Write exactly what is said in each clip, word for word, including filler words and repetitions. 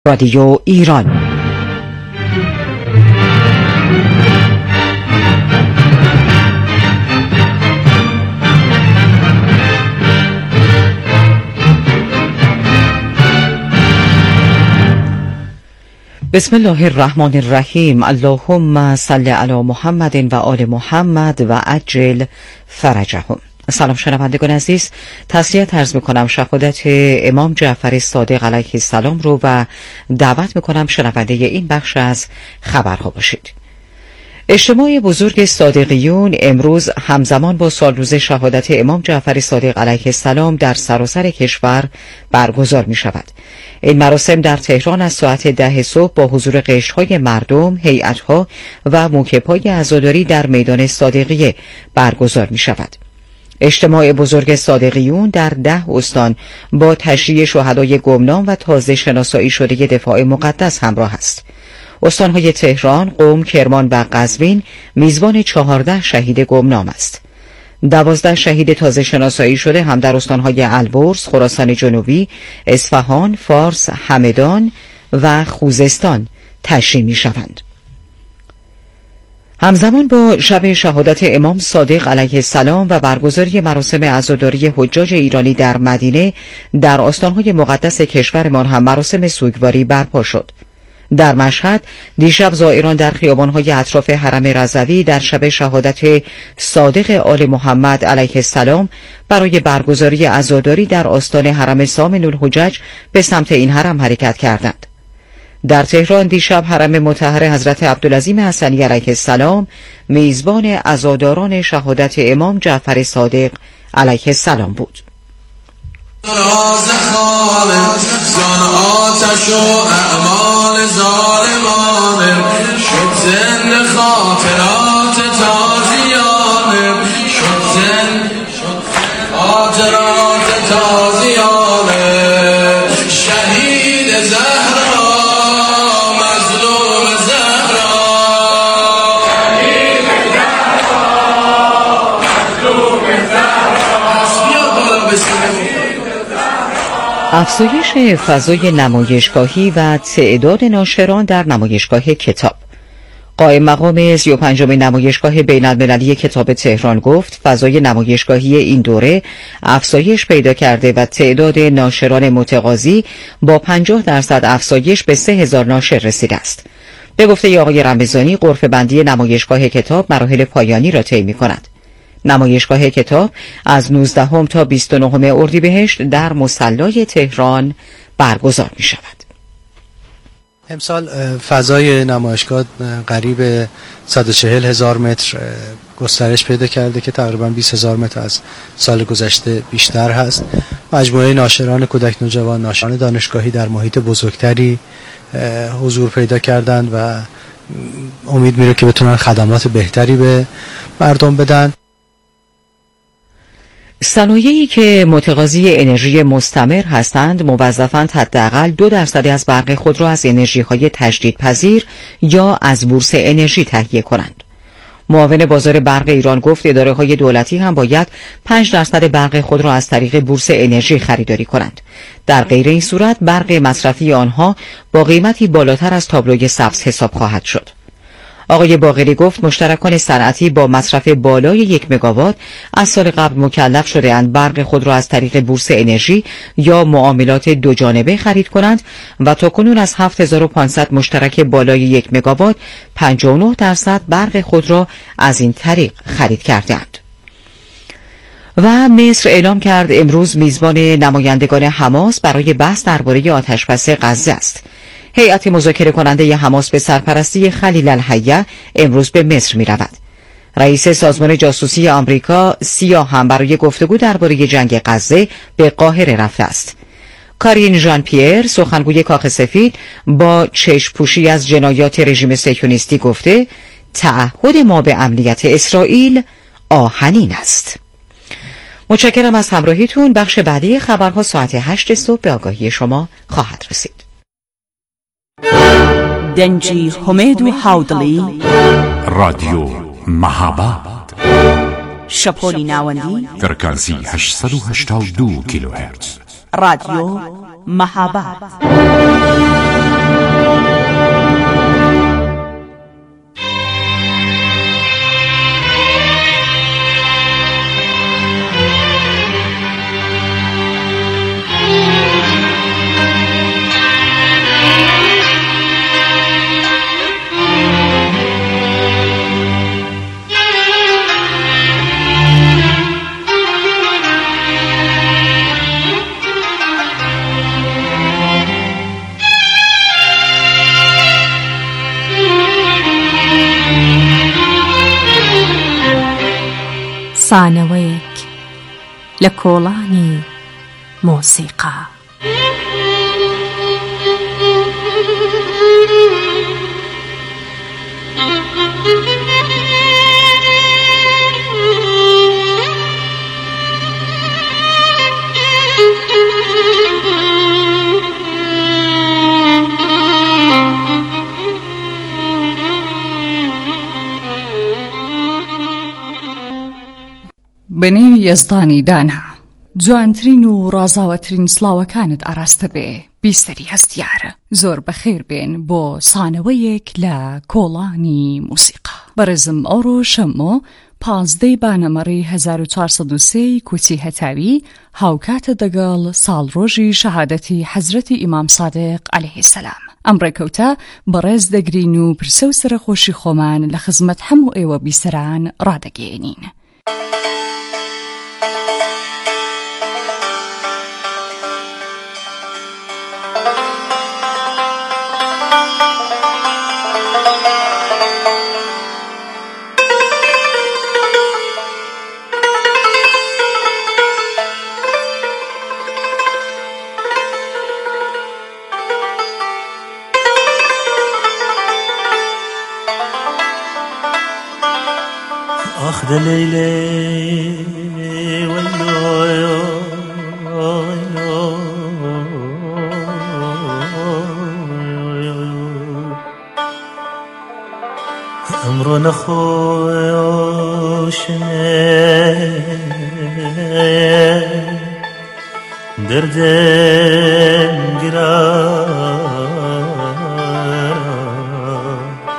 رادیو ایران. بسم الله الرحمن الرحیم. اللهم صل علی محمد و آل محمد و عجل فرجهم. سلام شنوندگان عزیز، تسلیت عرض میکنم شهادت امام جعفر صادق علیه السلام رو و دعوت میکنم شنونده این بخش از خبرها باشید. اجتماع بزرگ صادقیون امروز همزمان با سالروز شهادت امام جعفر صادق علیه السلام در سراسر کشور برگزار می شود. این مراسم در تهران از ساعت ده صبح با حضور قشرهای مردم، هیئت‌ها و موکب‌های عزاداری در میدان صادقیه برگزار می شود. اجتماع بزرگ صادقیون در ده استان با تشییع شهدای گمنام و تازه شناسایی شده دفاع مقدس همراه است. استانهای تهران، قم، کرمان و قزوین میزبان چهارده شهید گمنام است. دوازده شهید تازه شناسایی شده هم در استانهای البرز، خراسان جنوبی، اصفهان، فارس، همدان و خوزستان تشییع می شوند. همزمان با شب شهادت امام صادق علیه السلام و برگزاری مراسم عزاداری حجاج ایرانی در مدینه، در استانهای مقدس کشورمان هم مراسم سوگواری برپا شد. در مشهد دیشب زائران در خیابان‌های اطراف حرم رضوی در شب شهادت صادق آل محمد علیه السلام برای برگزاری عزاداری در آستان حرم سامن الحجج به سمت این حرم حرکت کردند. در تهران دیشب حرم مطهر حضرت عبدالعظیم حسنی علیه السلام میزبان عزاداران شهادت امام جعفر صادق علیه السلام بود. راز خالق زان آتش و اعمال ظالمانه شد زنده خاطرات تازیانه شد زنده خاطرات تازیانه شهید زهرا مظلوم زهرا شهید زهرا مظلوم زهرا بیا بالا بسیم. افزایش فضای نمایشگاهی و تعداد ناشران در نمایشگاه کتاب. قائم مقام سی و پنجمین نمایشگاه بین المللی کتاب تهران گفت فضای نمایشگاهی این دوره افزایش پیدا کرده و تعداد ناشران متقاضی با پنجاه درصد افزایش به سه هزار ناشر رسیده است. به گفته آقای رمضانی، غرفه بندی نمایشگاه کتاب مراحل پایانی را طی می‌کند. نمایشگاه کتاب از نوزدهم تا بیست و نهم اردیبهشت در مصلی تهران برگزار می شود. امسال فضای نمایشگاه قریب صد و چهل هزار متر گسترش پیدا کرده که تقریبا بیست هزار متر از سال گذشته بیشتر هست. مجموعه ناشران کودک نوجوان، ناشران دانشگاهی در محیط بزرگتری حضور پیدا کردند و امید میره که بتونن خدمات بهتری به مردم بدن. صنایعی که متقاضی انرژی مستمر هستند موظفند حداقل دو درصد از برق خود را از انرژی‌های تجدیدپذیر یا از بورس انرژی تهیه کنند. معاون بازار برق ایران گفت اداره‌های دولتی هم باید پنج درصد برق خود را از طریق بورس انرژی خریداری کنند. در غیر این صورت برق مصرفی آنها با قیمتی بالاتر از تابلوی سبز حساب خواهد شد. آقای باقری گفت مشترکان صنعتی با مصرف بالای یک مگاوات از سال قبل مکلف شده اند برق خود را از طریق بورس انرژی یا معاملات دو جانبه خرید کنند و تاکنون از هفت هزار و پانصد مشترک بالای یک مگاوات پنجاه و نه درصد برق خود را از این طریق خرید کردند. و مصر اعلام کرد امروز میزبان نمایندگان حماس برای بحث درباره آتشبس غزه است. هیئت مذاکره کننده حماس به سرپرستی خلیل الحیه امروز به مصر می رود. رئیس سازمان جاسوسی آمریکا سیا هم برای گفتگو درباره جنگ غزه به قاهره رفته است. کارین ژان پیر سخنگوی کاخ سفید با چشم پوشی از جنایات رژیم صهیونیستی گفته تعهد ما به امنیت اسرائیل آهنین است. متشکرم از همراهیتون. بخش بعدی خبرها ساعت هشت صبح به آگاهی شما خواهد رسید. دنجی حمید و حودلی رادیو محبت شپولی ناوندی فرکانسی هشتصد و هشتاد و دو کیلوهرتز رادیو محبت. سانەوەیەک لە کۆڵانی مۆسیقا. بنێوی یەزدانی دانا جوانترین و ڕازاوەترین سڵاوەکانت ئاراستە بێ، بیستەری هەستیارە. زۆر بەخێر بێن بۆ سانەوەیەک لە کۆڵانی موسیقا. بەڕێزم ئەوڕۆ شەمۆ پانزدەی بانەمەڕی هەزار و چوارسەد و سێ کوچی هەتاوی هاوکاتە دەگەڵ ساڵڕۆژی شەهادەتی حەزرەتی ئیمام سادق عەلەیهی سەلام. ئەم ڕێکەوتە بەڕێز دەگرین و پرسە و سەرخۆشی خۆمان لە خزمەت هەموو ئێوە بیسەران ڕادەگەێنین. أخذ ليلي واللو أمر نخوش دردم قرار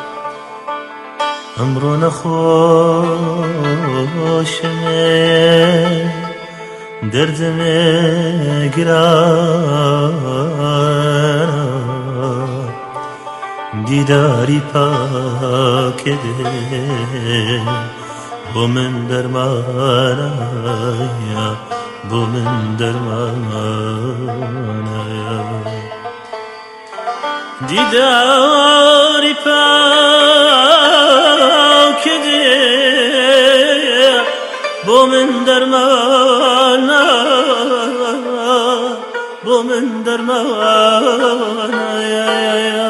أمر نخوش دردم قرار دیداری پاک ده بو من درمانایا بو من درمانایا دیداری پاک ده بو من درمانایا بو من درمانایا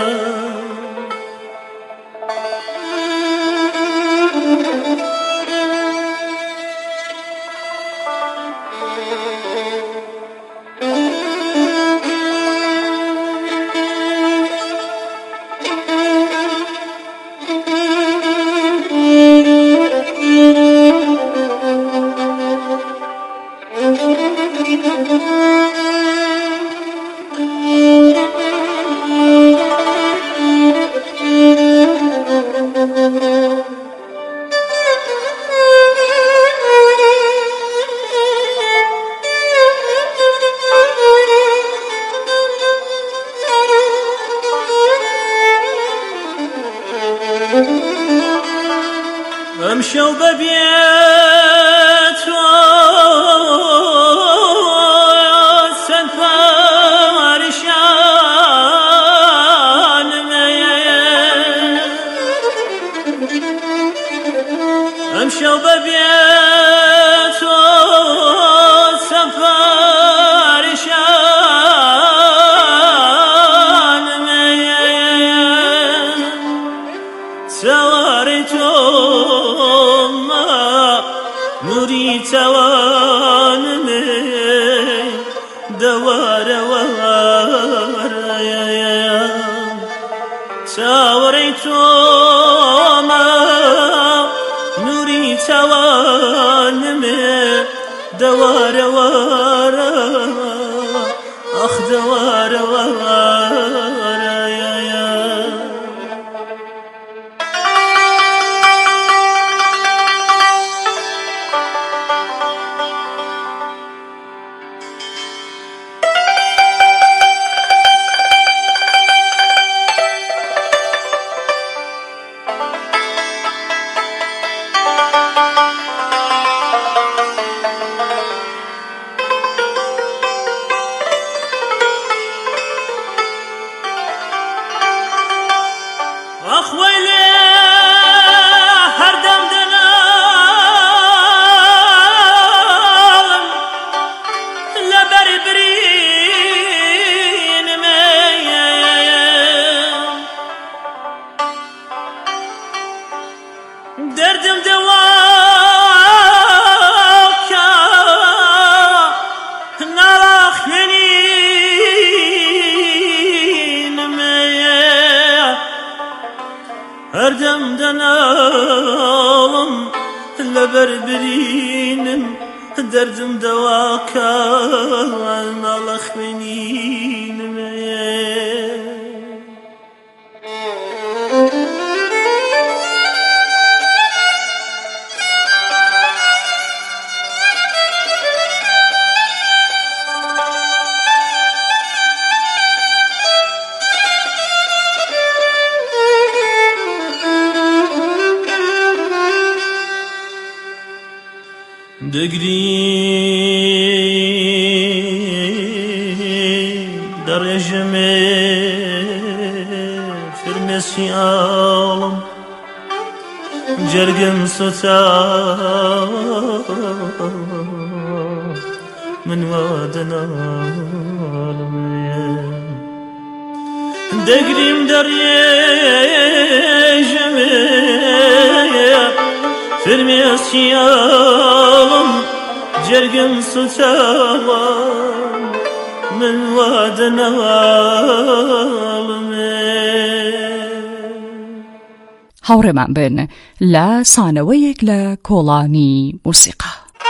امشو ببيت سن فارشان امشو ببيت سن فارشان سوارتو نوری توانمه دوار وار تاوری تو ما نوری توانمه دوار وار آخ دوار وار أخويلي هردم دنا هەردەم دەناڵم لەبەر برینم دەردم دەواکە ناڵە خوێنینمێ دەگری دەڕێژەمێ فرمێسیاڵم جەرگم سوتا من وا دەناڵم دەگریم دەڕێژەمێ فرمێسیاڵم جرگم سوتاوە من وا دەناڵمێ. هاوڕێمان بن لە سانەوەیەک لە کۆڵانی موسیقا.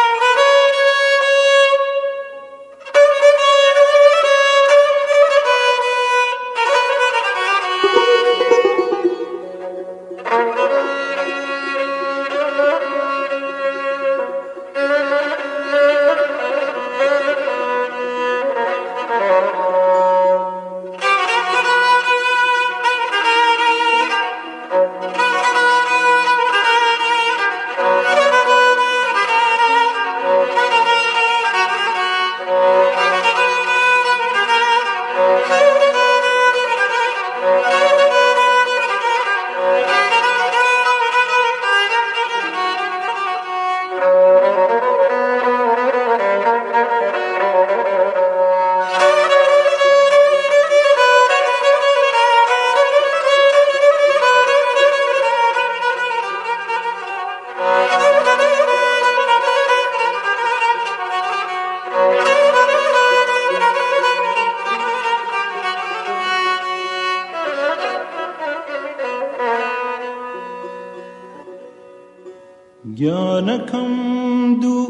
گیانەکەم دوو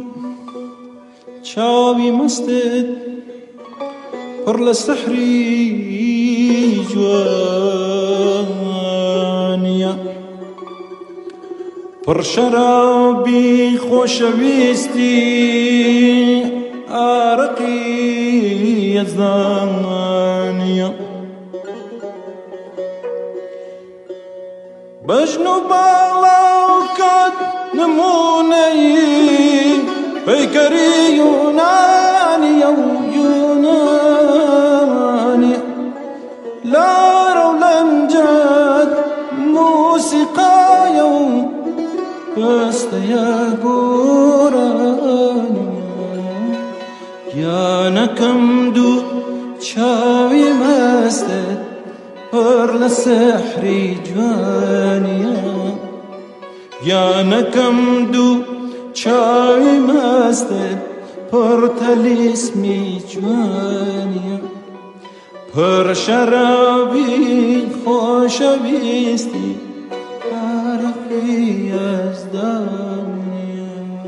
چاوی مەستت پڕ لە سەحری جوانیە پڕ شەرابی خۆشەویستی ئارەقی یەزدانیە بەژن و باڵاوکات نمونەی پەیکەری یۆنانیە و یۆنانیە لارە و لەنجات موسیقایە و بەستەیە گۆرانیە گیانەکەم دوو چاوی مەستت پڕ لە سەحری جوانیە گیانەکەم دوو چاوی مەستت پڕ تەلیسمی جوانیە پڕ شەرابی خۆشەویستی عارەقی یەزدانیە.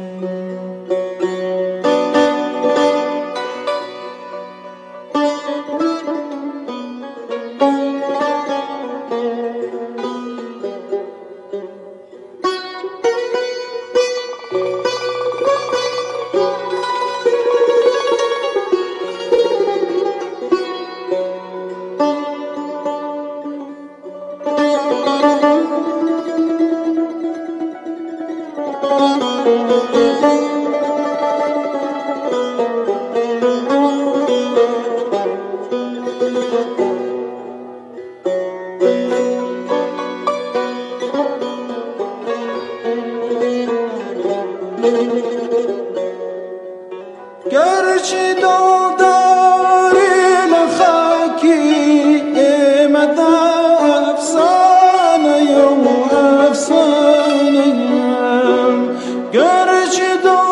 گەرچی دڵداری لە خاکی ئێمەدا ئەفسانەیە و ئەفسانەیە گەرچی دڵ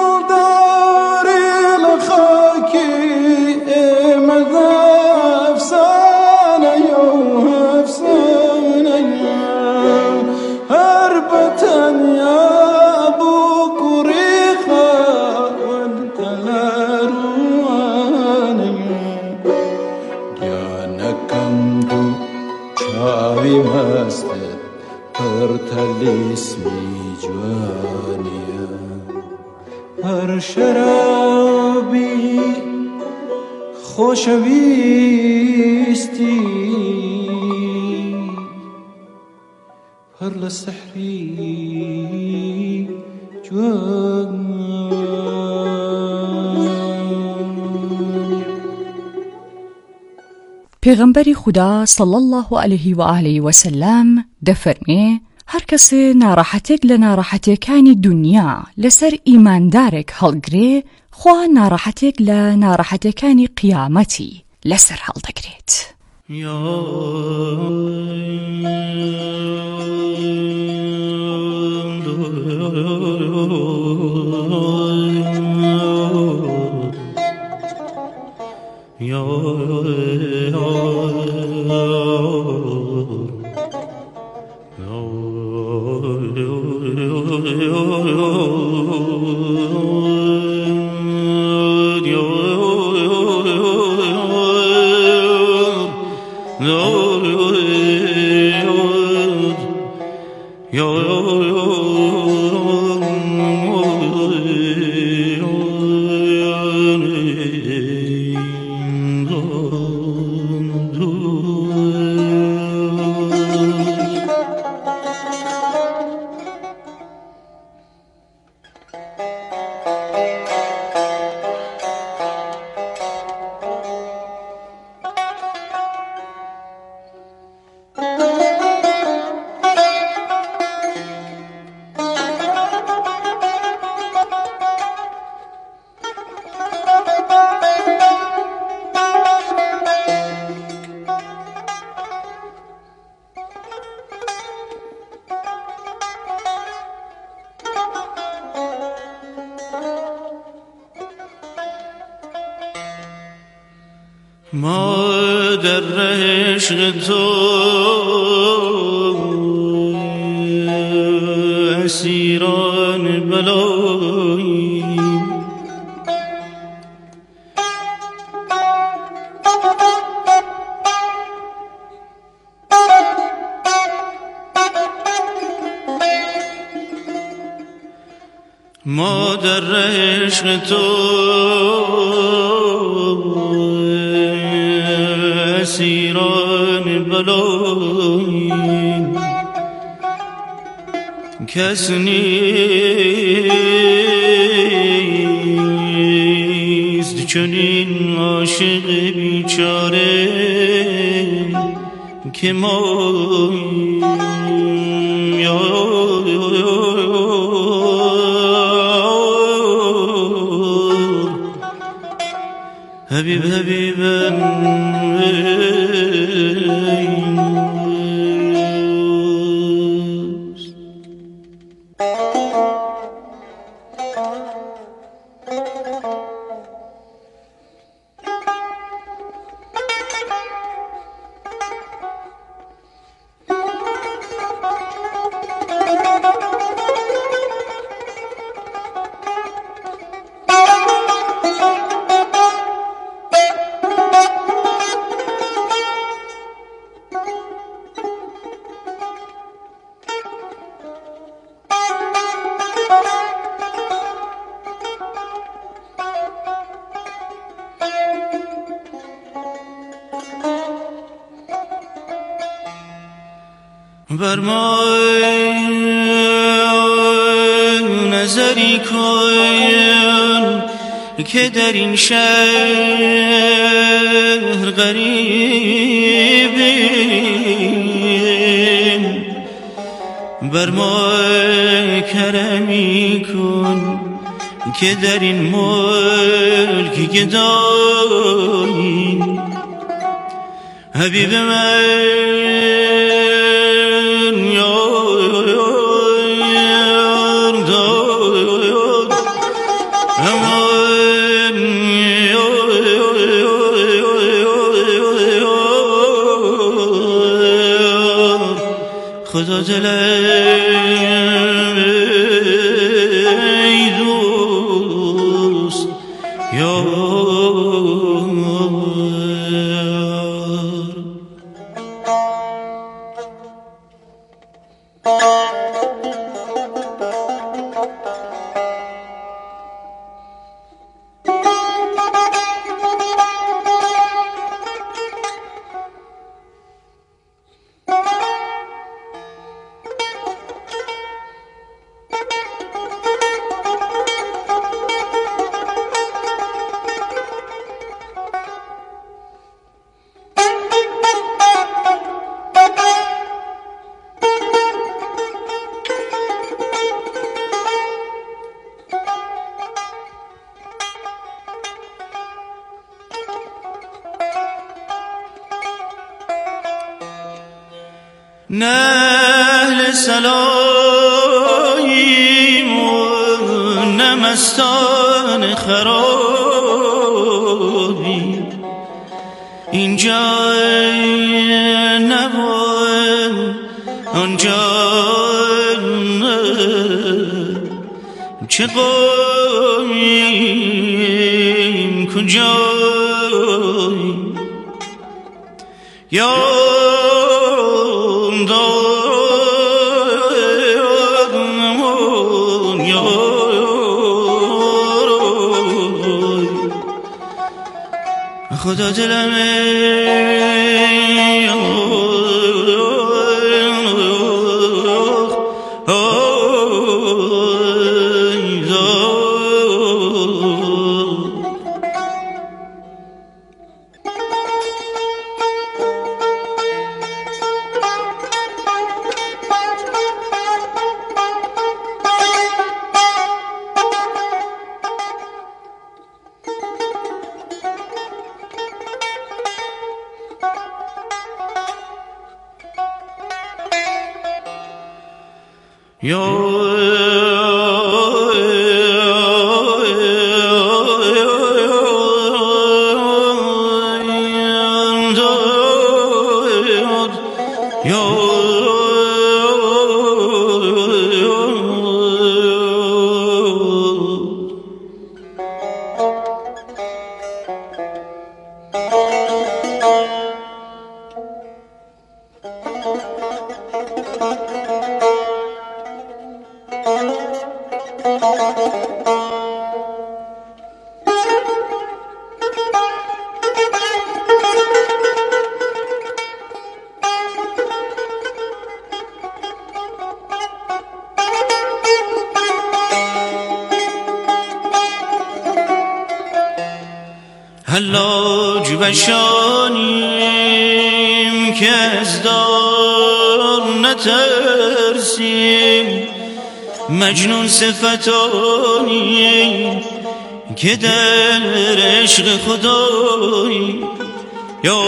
چاوی مستت پر تلیسمی جوانیه هر شرابی خوشویستی هر لسحری جوانیه پیغمبری خدا صلی الله علیه و آله و سلم دفرمی هر کس ناراحتێک لە ناڕەحەتیەکانی دنیا لەسەر ئیماندارێک هەڵگرێ خوا ناڕەحەتێک لە ناڕەحەتیەکانی قیامەتی لەسەر هەڵدەگرێت. ما در عشق تو اسیران بلاییم ما در عشق تو اسیران بلاییم کس نیست چنین عاشق بیچاره که ما حبیب حبیبم بر ما نظری کن که در این شهر غریبیم بر ما کرمی کن که در این ملک گداییم حبیب من خدا دل ای دوست یار نه سلایم و نه مستان خرابی، اینجا نبود آنجا چه قویم کجایی یا خدا دلمه حلاج بشانیم که از دار نترسیم، مجنون صفتانیم که در عشق خدایی یا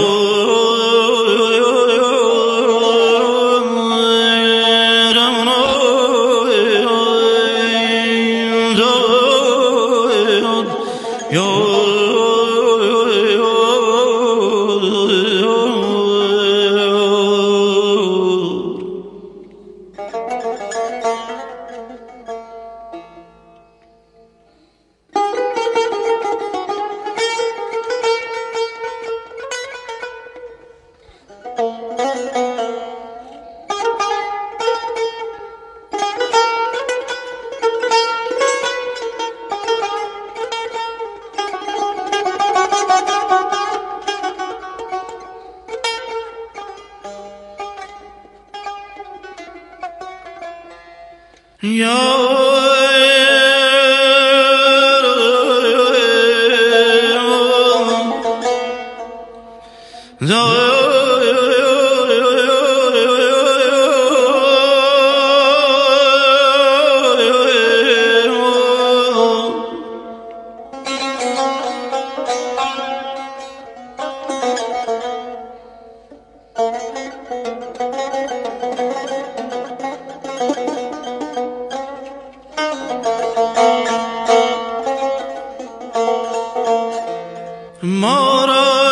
ما را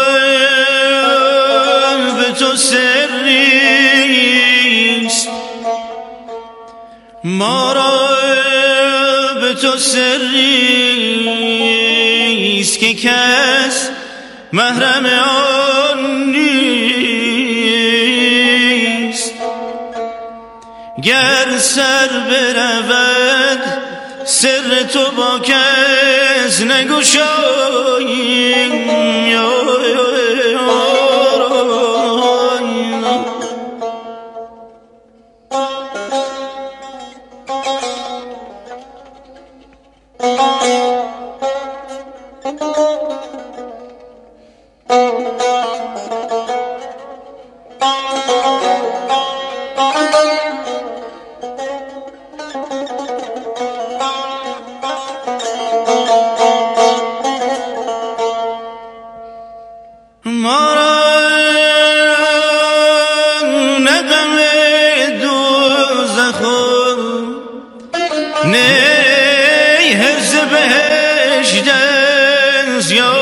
به تو سریست، ما را به تو سریست که کس محرم آن نیست. گر سر برود سر تو با کس نگشایی، بهشت است یا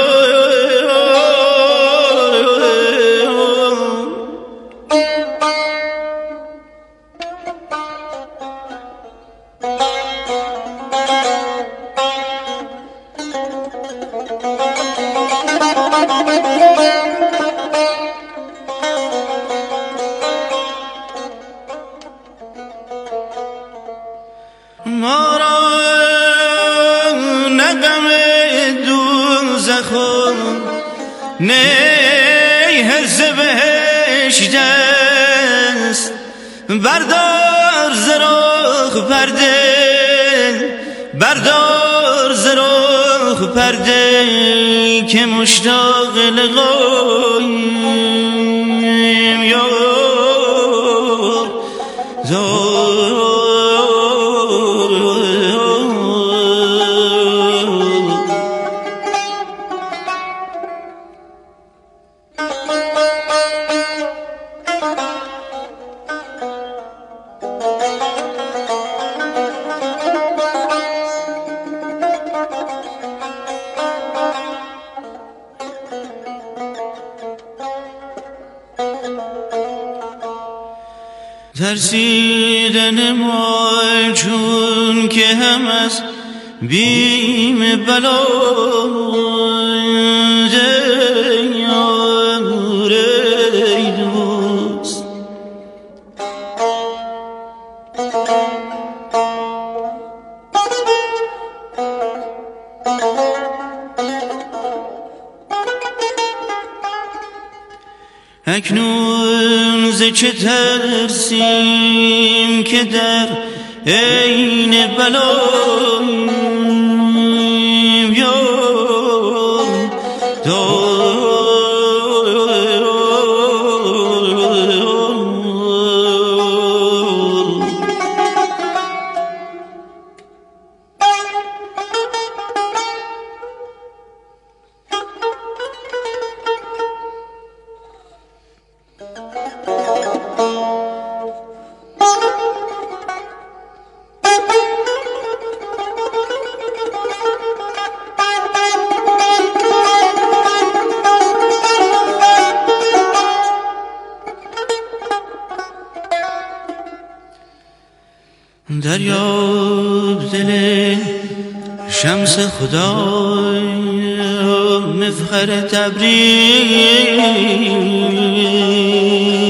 ما را نغم دوزخ و نه حرص بهشت است بردار ز رخ پرده بردار ز رخ پرده که مشتاق لقاییم یا ترسیدن ما چون که هم از بیم بلا ای دوست اکنون ز چه ترسیم که در عین بلاییم یا دریاب دل شمس خدا مفخر تبریز